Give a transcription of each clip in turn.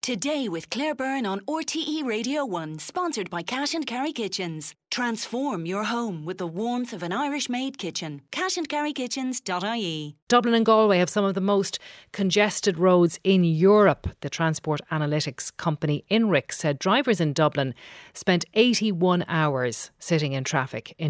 Today with Claire Byrne on RTE Radio 1, sponsored by Cash and Carry Kitchens. Transform your home with the warmth of an Irish-made kitchen. cashandcarrykitchens.ie. Dublin and Galway have some of the most congested roads in Europe. The transport analytics company INRIX said drivers in Dublin spent 81 hours sitting in traffic in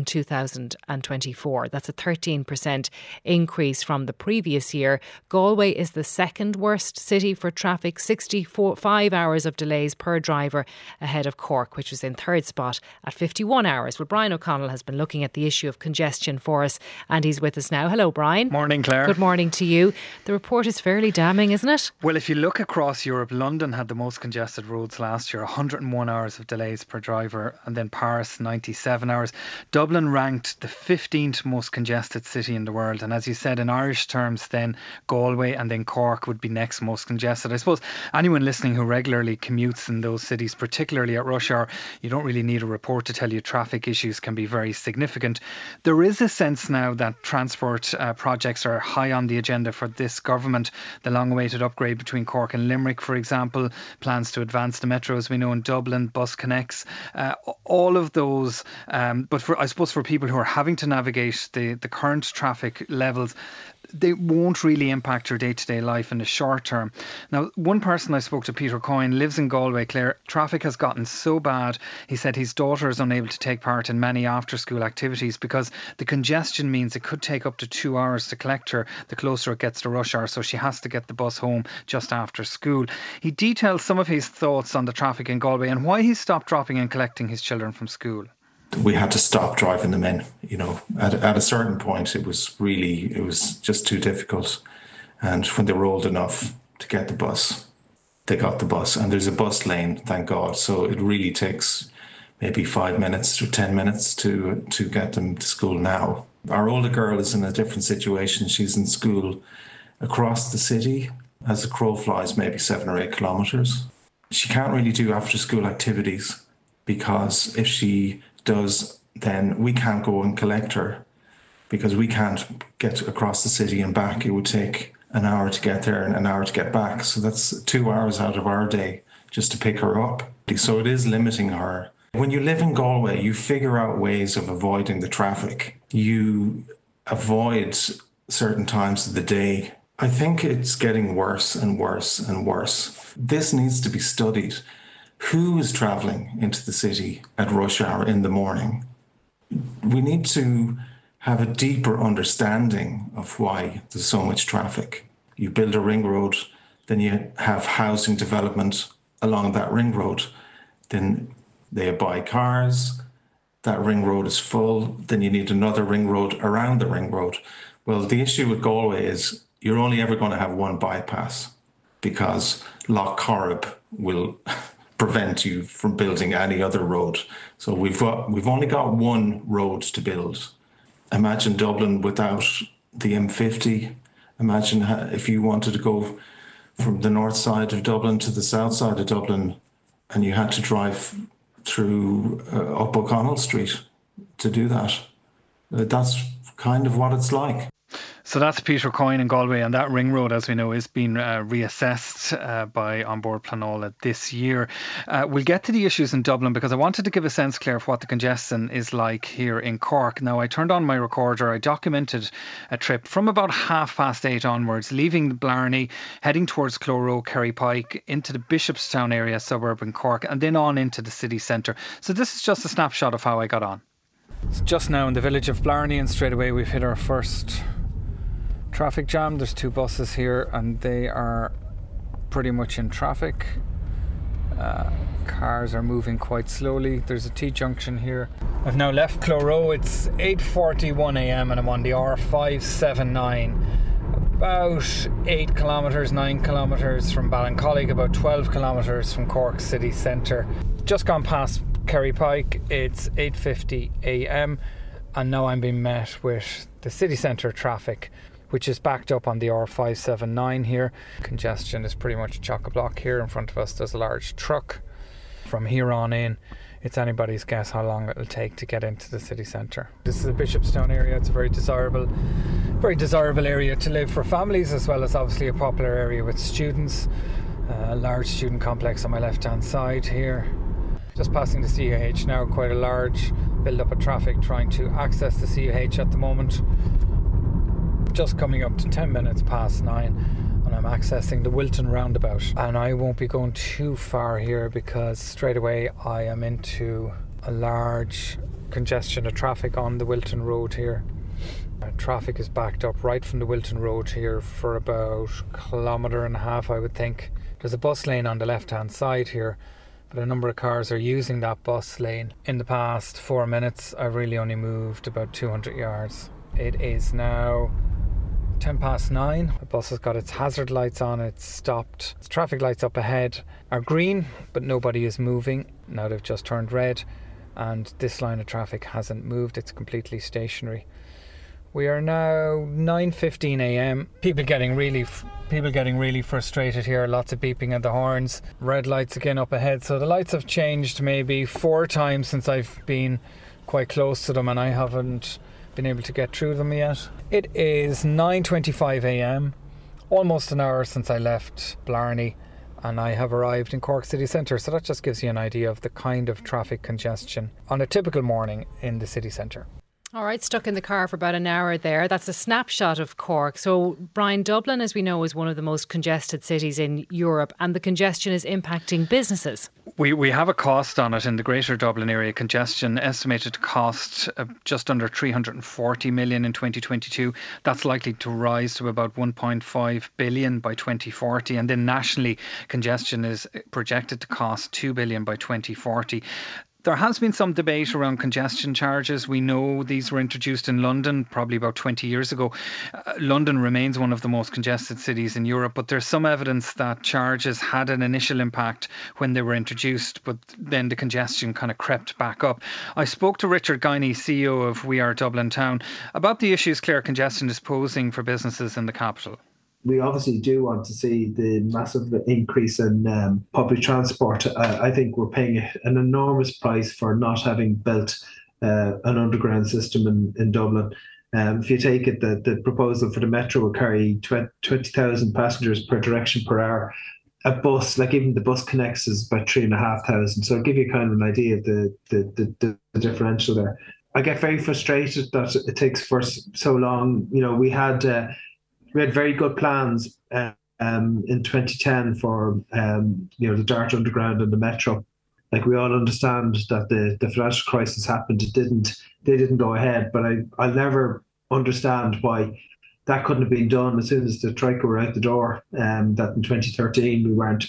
2024. That's a 13% increase from the previous year. Galway is the second worst city for traffic, 65 hours of delays per driver, ahead of Cork, which was in third spot at 51 hours. Well, Brian O'Connell has been looking at the issue of congestion for us, and he's with us now. Hello, Brian. Morning, Claire. Good morning to you. The report is fairly damning, isn't it? Well, if you look across Europe, London had the most congested roads last year, 101 hours of delays per driver, and then Paris, 97 hours. Dublin ranked the 15th most congested city in the world, and as you said, in Irish terms, then Galway and then Cork would be next most congested. I suppose anyone listening who regularly commutes in those cities, particularly at rush hour, you don't really need a report to tell you traffic issues can be very significant. There is a sense now that transport projects are high on the agenda for this government. The long-awaited upgrade between Cork and Limerick, for example, plans to advance the metro, as we know, in Dublin, bus connects, all of those. But I suppose for people who are having to navigate the current traffic levels, they won't really impact your day-to-day life in the short term. Now, one person I spoke to, Peter Coyne, lives in Galway. Claire, traffic has gotten so bad, he said his daughter is unable to take part in many after-school activities because the congestion means it could take up to 2 hours to collect her the closer it gets to rush hour, so she has to get the bus home just after school. He details some of his thoughts on the traffic in Galway and why he stopped dropping and collecting his children from school. We had to stop driving them in. At a certain point, it was just too difficult. And when they were old enough to get the bus, they got the bus. And there's a bus lane, thank God. So it really takes maybe 5 minutes or 10 minutes to get them to school now. Our older girl is in a different situation. She's in school across the city, as the crow flies, maybe 7 or 8 kilometres. She can't really do after school activities because if she does, then we can't go and collect her because we can't get across the city and back. It would take an hour to get there and an hour to get back. So that's 2 hours out of our day just to pick her up. So it is limiting her. When you live in Galway, you figure out ways of avoiding the traffic. You avoid certain times of the day. I think it's getting worse and worse and worse. This needs to be studied. Who is travelling into the city at rush hour in the morning? We need to have a deeper understanding of why there's so much traffic. You build a ring road, then you have housing development along that ring road. Then they buy cars, that ring road is full, then you need another ring road around the ring road. Well, the issue with Galway is you're only ever going to have one bypass because Lough Corrib will prevent you from building any other road. So we've only got one road to build. Imagine Dublin without the M50. Imagine if you wanted to go from the north side of Dublin to the south side of Dublin and you had to drive through up O'Connell Street to do that. That's kind of what it's like. So that's Peter Coyne in Galway, and that ring road, as we know, is being reassessed by An Bord Pleanála this year. We'll get to the issues in Dublin because I wanted to give a sense, Claire, of what the congestion is like here in Cork. Now, I turned on my recorder, I documented a trip from about 8:30 onwards, leaving Blarney, heading towards Cloro, Kerry Pike, into the Bishopstown area suburb in Cork, and then on into the city centre. So this is just a snapshot of how I got on. It's just now in the village of Blarney, and straight away we've hit our first traffic jam. There's 2 buses here and they are pretty much in traffic. Cars are moving quite slowly. There's a T-junction here. I've now left Cloro. It's 8:41 a.m. and I'm on the R579. About 8 kilometres, 9 kilometres from Ballincollig, about 12 kilometres from Cork city centre. Just gone past Kerry Pike. It's 8:50 a.m. and now I'm being met with the city centre traffic, which is backed up on the R579 here. Congestion is pretty much chock-a-block here. In front of us there's a large truck. From here on in, it's anybody's guess how long it'll take to get into the city centre. This is the Bishopstown area. It's a very desirable area to live for families, as well as obviously a popular area with students. A large student complex on my left-hand side here. Just passing the CUH now, quite a large build-up of traffic trying to access the CUH at the moment. Just coming up to 10 minutes past 9 and I'm accessing the Wilton roundabout. And I won't be going too far here because straight away I am into a large congestion of traffic on the Wilton Road here. Traffic is backed up right from the Wilton Road here for about a kilometre and a half, I would think. There's a bus lane on the left-hand side here, but a number of cars are using that bus lane. In the past 4 minutes, I've really only moved about 200 yards. It is now 10 past 9. The bus has got its hazard lights on, it's stopped. The traffic lights up ahead are green, but nobody is moving. Now they've just turned red, and this line of traffic hasn't moved, it's completely stationary. We are now 9:15 a.m. People getting really frustrated here. Lots of beeping at the horns. Red lights again up ahead. So the lights have changed maybe 4 times since I've been quite close to them, and I haven't been able to get through them yet. It is 9:25 a.m. Almost an hour since I left Blarney, and I have arrived in Cork city centre. So that just gives you an idea of the kind of traffic congestion on a typical morning in the city centre. All right, stuck in the car for about an hour there. That's a snapshot of Cork. So, Brian, Dublin, as we know, is one of the most congested cities in Europe, and the congestion is impacting businesses. We have a cost on it in the Greater Dublin area. Congestion estimated to cost just under 340 million in 2022. That's likely to rise to about 1.5 billion by 2040. And then nationally, congestion is projected to cost 2 billion by 2040. There has been some debate around congestion charges. We know these were introduced in London probably about 20 years ago. London remains one of the most congested cities in Europe, but there's some evidence that charges had an initial impact when they were introduced, but then the congestion kind of crept back up. I spoke to Richard Guiney, CEO of We Are Dublin Town, about the issues Clare congestion is posing for businesses in the capital. We obviously do want to see the massive increase in public transport. I think we're paying an enormous price for not having built an underground system in Dublin. If you take it, the proposal for the metro will carry 20,000 passengers per direction per hour. A bus, like even the bus connects, is about 3,500. So I'll give you kind of an idea of the differential there. I get very frustrated that it takes for so long. You know, we had very good plans in 2010 for the Dart Underground and the Metro. Like, we all understand that the financial crisis happened. They didn't go ahead, but I'll never understand why that couldn't have been done as soon as the Troika were out the door. That in 2013 we weren't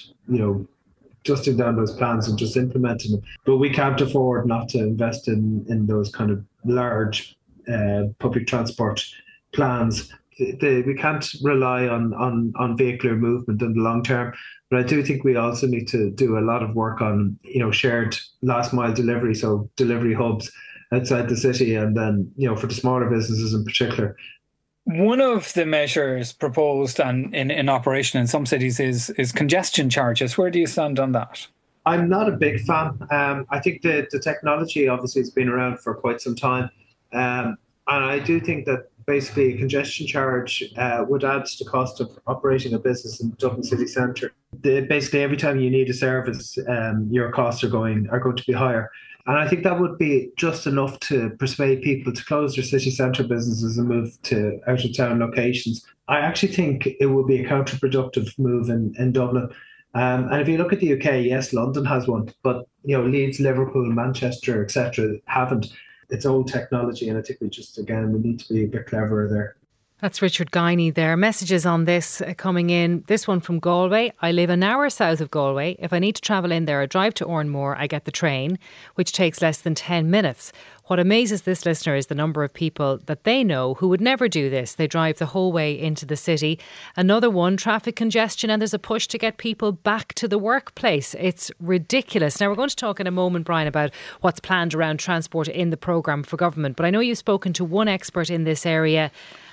dusting down those plans and just implementing them. But we can't afford not to invest in those kind of large public transport plans. We can't rely on vehicular movement in the long term, but I do think we also need to do a lot of work on shared last mile delivery, so delivery hubs outside the city, and then for the smaller businesses in particular. One of the measures proposed and in operation in some cities is congestion charges. Where do you stand on that? I'm not a big fan. I think the technology obviously has been around for quite some time, and I do think that basically a congestion charge would add to the cost of operating a business in Dublin city centre. Basically, every time you need a service, your costs are going to be higher. And I think that would be just enough to persuade people to close their city centre businesses and move to out-of-town locations. I actually think it would be a counterproductive move in Dublin. And if you look at the UK, yes, London has one, but Leeds, Liverpool, Manchester, etc. haven't. It's old technology, and I think we need to be a bit cleverer there. That's Richard Guiney there. Messages on this coming in. This one from Galway. I live an hour south of Galway. If I need to travel in there or drive to Oranmore, I get the train, which takes less than 10 minutes. What amazes this listener is the number of people that they know who would never do this. They drive the whole way into the city. Another one, traffic congestion, and there's a push to get people back to the workplace. It's ridiculous. Now, we're going to talk in a moment, Brian, about what's planned around transport in the programme for government. But I know you've spoken to one expert in this area,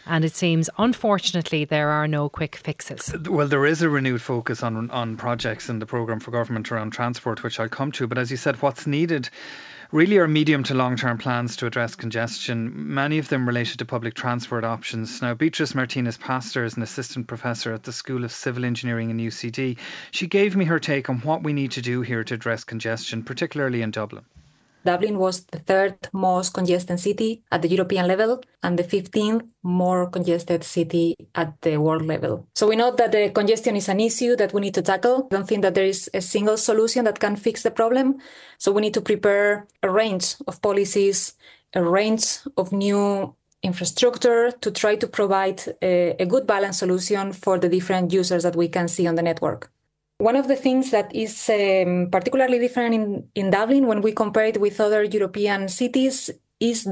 and it seems, unfortunately, there are no quick fixes. Well, there is a renewed focus on projects in the programme for government around transport, which I'll come to. But as you said, what's needed really are medium to long-term plans to address congestion, many of them related to public transport options. Now, Beatrice Martinez-Pastor is an assistant professor at the School of Civil Engineering in UCD. She gave me her take on what we need to do here to address congestion, particularly in Dublin. Dublin was the third most congested city at the European level and the 15th more congested city at the world level. So we know that the congestion is an issue that we need to tackle. I don't think that there is a single solution that can fix the problem. So we need to prepare a range of policies, a range of new infrastructure to try to provide a good balanced solution for the different users that we can see on the network. One of the things that is particularly different in Dublin when we compare it with other European cities is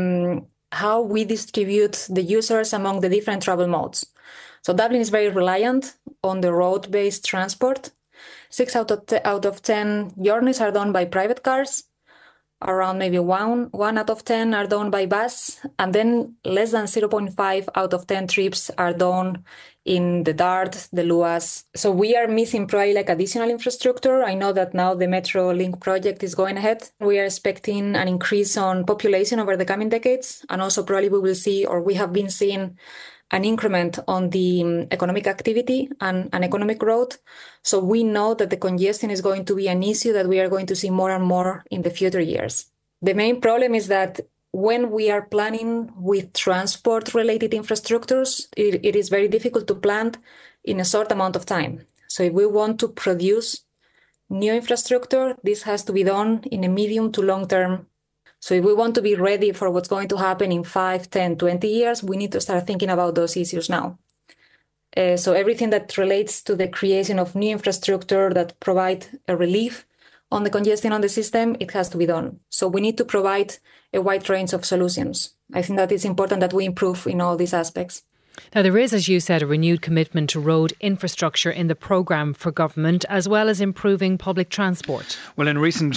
how we distribute the users among the different travel modes. So Dublin is very reliant on the road-based transport. 6 out of 10 journeys are done by private cars. Around maybe one out of 10 are done by bus, and then less than 0.5 out of 10 trips are done in the DART, the LUAS. So we are missing probably like additional infrastructure. I know that now the Metro Link project is going ahead. We are expecting an increase on population over the coming decades, and also probably we will see, or we have been seeing, an increment on the economic activity and economic growth. So we know that the congestion is going to be an issue that we are going to see more and more in the future years. The main problem is that when we are planning with transport-related infrastructures, it is very difficult to plan in a short amount of time. So if we want to produce new infrastructure, this has to be done in a medium to long term. So if we want to be ready for what's going to happen in 5, 10, 20 years, we need to start thinking about those issues now. So everything that relates to the creation of new infrastructure that provide a relief on the congestion on the system, it has to be done. So we need to provide a wide range of solutions. I think that it's important that we improve in all these aspects. Now, there is, as you said, a renewed commitment to road infrastructure in the programme for government, as well as improving public transport. Well, in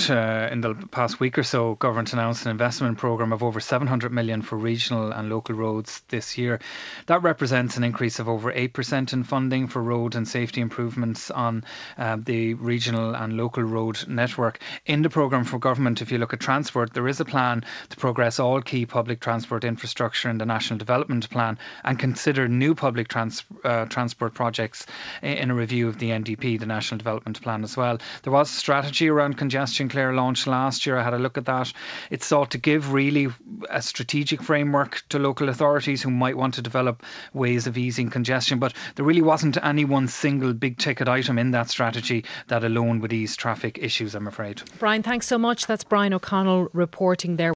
the past week or so, government announced an investment programme of over 700 million for regional and local roads this year. That represents an increase of over 8% in funding for road and safety improvements on the regional and local road network. In the programme for government, if you look at transport, there is a plan to progress all key public transport infrastructure in the National Development Plan and consider new public transport projects in a review of the NDP, the National Development Plan, as well. There was a strategy around congestion, Claire, launched last year. I had a look at that. It sought to give really a strategic framework to local authorities who might want to develop ways of easing congestion, but there really wasn't any one single big ticket item in that strategy that alone would ease traffic issues, I'm afraid. Brian, thanks so much. That's Brian O'Connell reporting there.